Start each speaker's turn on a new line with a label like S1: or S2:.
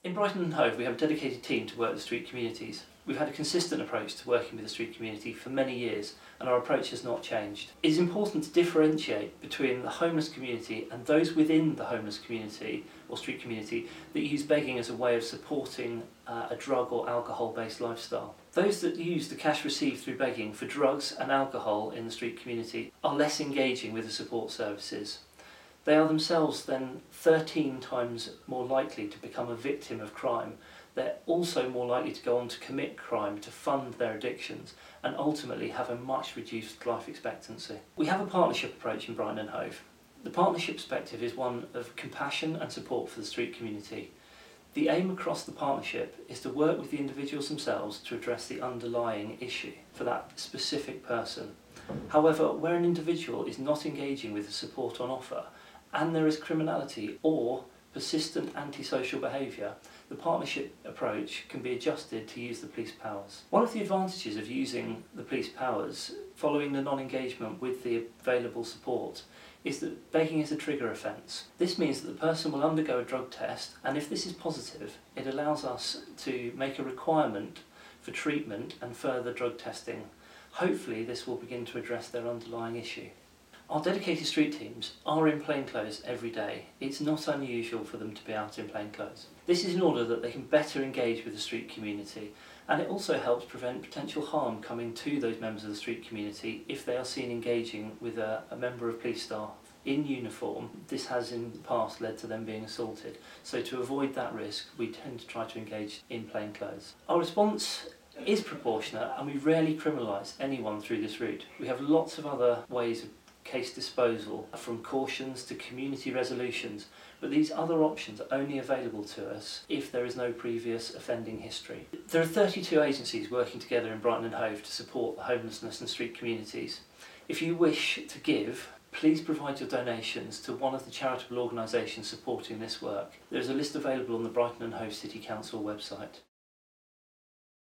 S1: In Brighton and Hove we have a dedicated team to work with street communities. We've had a consistent approach to working with the street community for many years and our approach has not changed. It is important to differentiate between the homeless community and those within the homeless community or street community that use begging as a way of supporting a drug or alcohol based lifestyle. Those that use the cash received through begging for drugs and alcohol in the street community are less engaging with the support services. They are themselves then 13 times more likely to become a victim of crime. They're also more likely to go on to commit crime to fund their addictions and ultimately have a much reduced life expectancy. We have a partnership approach in Brighton and Hove. The partnership perspective is one of compassion and support for the street community. The aim across the partnership is to work with the individuals themselves to address the underlying issue for that specific person. However, where an individual is not engaging with the support on offer, and there is criminality or persistent antisocial behaviour, the partnership approach can be adjusted to use the police powers. One of the advantages of using the police powers following the non-engagement with the available support is that begging is a trigger offence. This means that the person will undergo a drug test, and if this is positive, it allows us to make a requirement for treatment and further drug testing. Hopefully this will begin to address their underlying issue. Our dedicated street teams are in plainclothes every day. It's not unusual for them to be out in plainclothes. This is in order that they can better engage with the street community, and it also helps prevent potential harm coming to those members of the street community if they are seen engaging with a member of police staff in uniform. This has in the past led to them being assaulted, so to avoid that risk we tend to try to engage in plainclothes. Our response is proportionate and we rarely criminalise anyone through this route. We have lots of other ways of case disposal, from cautions to community resolutions, but these other options are only available to us if there is no previous offending history. There are 32 agencies working together in Brighton and Hove to support the homelessness and street communities. If you wish to give, please provide your donations to one of the charitable organisations supporting this work. There is a list available on the Brighton and Hove City Council website.